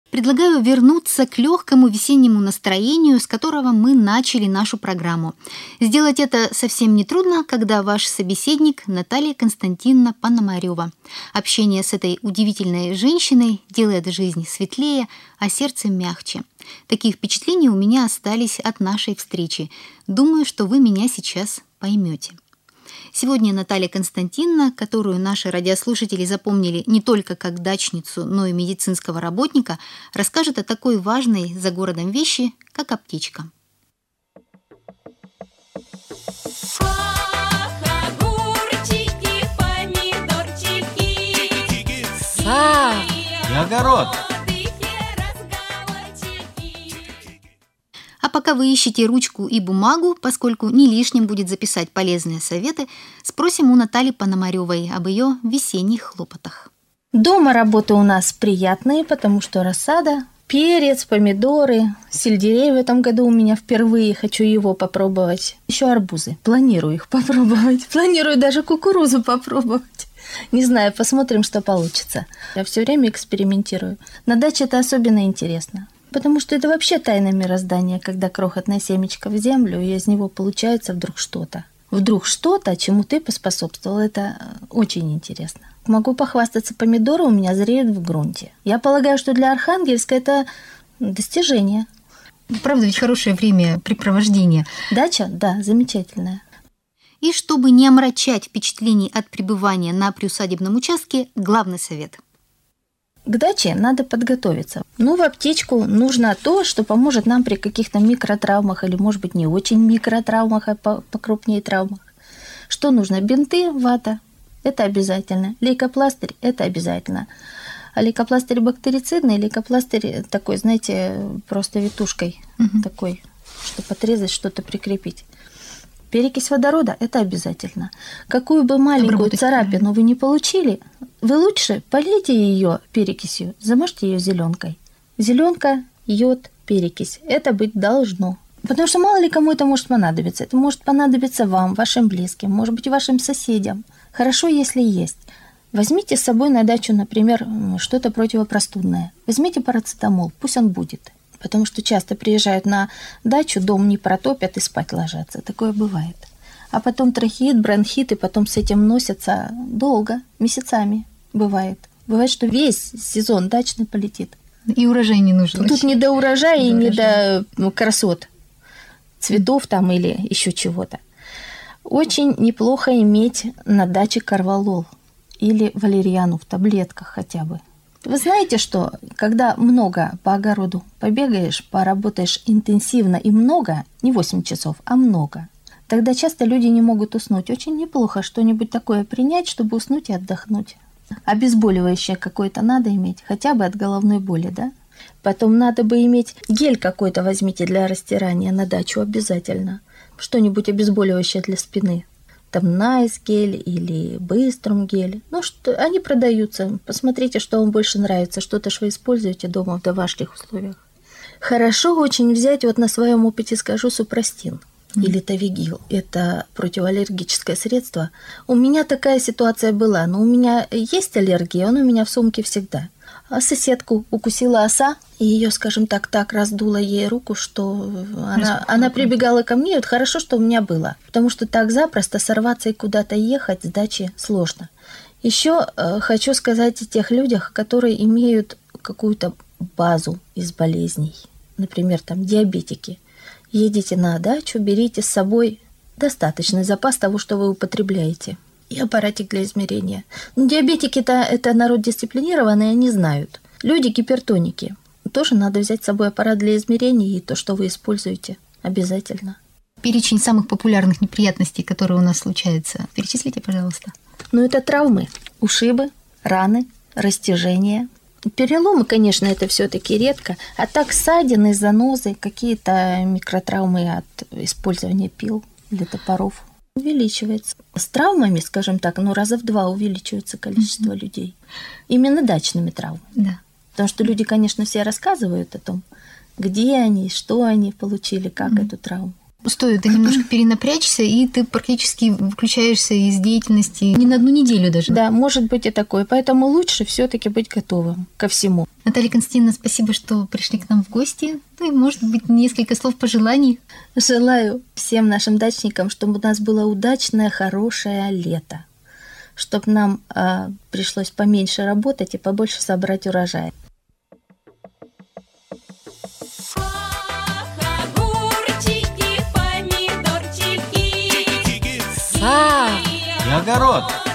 Предлагаю вернуться к легкому весеннему настроению, с которого мы начали нашу программу. Сделать это совсем нетрудно, когда ваш собеседник Наталья Константиновна Пономарева. Общение с этой удивительной женщиной делает жизнь светлее, а сердце мягче. Такие впечатления у меня остались от нашей встречи. Думаю, что вы меня сейчас поймете. Сегодня Наталья Константиновна, которую наши радиослушатели запомнили не только как дачницу, но и медицинского работника, расскажет о такой важной за городом вещи, как аптечка. Огурчики, помидорчики, Сад и огород. А пока вы ищете ручку и бумагу, поскольку не лишним будет записать полезные советы, спросим у Натальи Пономаревой об ее весенних хлопотах. Дома работы у нас приятные, потому что рассада, перец, помидоры, сельдерей в этом году у меня впервые, хочу его попробовать. Еще арбузы, планирую их попробовать, планирую даже кукурузу попробовать. Не знаю, посмотрим, что получится. Я все время экспериментирую. На даче это особенно интересно. Потому что это вообще тайна мироздания, когда крохотное семечко в землю, и из него получается вдруг что-то. Вдруг что-то, чему ты поспособствовал, это очень интересно. Могу похвастаться, помидоры у меня зреют в грунте. Я полагаю, что для Архангельска это достижение. Правда, ведь хорошее времяпрепровождение. Дача, да, замечательная. И чтобы не омрачать впечатлений от пребывания на приусадебном участке, главный совет – к даче надо подготовиться. В аптечку нужно то, что поможет нам при каких-то микротравмах или, может быть, не очень микротравмах, а покрупнее травмах. Что нужно? Бинты, вата – это обязательно. Лейкопластырь – это обязательно. А лейкопластырь бактерицидный, лейкопластырь такой, знаете, просто витушкой такой, чтобы отрезать, что-то прикрепить. Перекись водорода – это обязательно. Какую бы маленькую царапину вы не получили, вы лучше полейте ее перекисью, замажьте ее зеленкой. Зеленка, йод, перекись – это быть должно. Потому что мало ли кому это может понадобиться. Это может понадобиться вам, вашим близким, может быть, вашим соседям. Хорошо, если есть. Возьмите с собой на дачу, например, что-то противопростудное. Возьмите парацетамол, пусть он будет. Потому что часто приезжают на дачу, дом не протопят и спать ложатся. Такое бывает. А потом трахеит, бронхит, и потом с этим носятся долго, месяцами бывает. Бывает, что весь сезон дачный полетит. И урожай не нужен. Тут не до урожая и не до красот, цветов там или еще чего-то. Очень неплохо иметь на даче корвалол или валериану в таблетках хотя бы. Вы знаете, что когда много по огороду побегаешь, поработаешь интенсивно и много, не 8 часов, а много, тогда часто люди не могут уснуть. Очень неплохо что-нибудь такое принять, чтобы уснуть и отдохнуть. Обезболивающее какое-то надо иметь, хотя бы от головной боли, да? Потом надо бы иметь гель какой-то, возьмите для растирания на дачу обязательно. Что-нибудь обезболивающее для спины. Там Найс гель или Быструм гель. Что они продаются. Посмотрите, что вам больше нравится. Что-то ж вы используете дома в домашних условиях. Хорошо очень взять, на своем опыте скажу, супрастин или тавигил. Это противоаллергическое средство. У меня такая ситуация была, но у меня есть аллергия, он у меня в сумке всегда. А соседку укусила оса, и ее, скажем так раздуло ей руку, что она прибегала ко мне. Хорошо, что у меня было, потому что так запросто сорваться и куда-то ехать с дачи сложно. Еще хочу сказать о тех людях, которые имеют какую-то базу из болезней. Например, диабетики. Едете на дачу, берите с собой достаточный запас того, что вы употребляете. И аппаратик для измерения. Диабетики-то это народ дисциплинированный, они знают. Люди гипертоники. Тоже надо взять с собой аппарат для измерения и то, что вы используете. Обязательно. Перечень самых популярных неприятностей, которые у нас случаются. Перечислите, пожалуйста. Это травмы, ушибы, раны, растяжения. Переломы, конечно, это все-таки редко. А так ссадины, занозы, какие-то микротравмы от использования пил или топоров. Увеличивается. С травмами, скажем так, раза в 2 увеличивается количество людей. Именно дачными травмами. Да. Потому что люди, конечно, все рассказывают о том, где они, что они получили, как эту травму. Стоит немножко перенапрячься, и ты практически выключаешься из деятельности не на одну неделю даже. Да, может быть и такое. Поэтому лучше все-таки быть готовым ко всему. Наталья Константиновна, спасибо, что пришли к нам в гости. Ну и, может быть, несколько слов пожеланий. Желаю всем нашим дачникам, чтобы у нас было удачное, хорошее лето. Чтобы нам пришлось поменьше работать и побольше собрать урожай. Огурчики, помидорчики. И огород.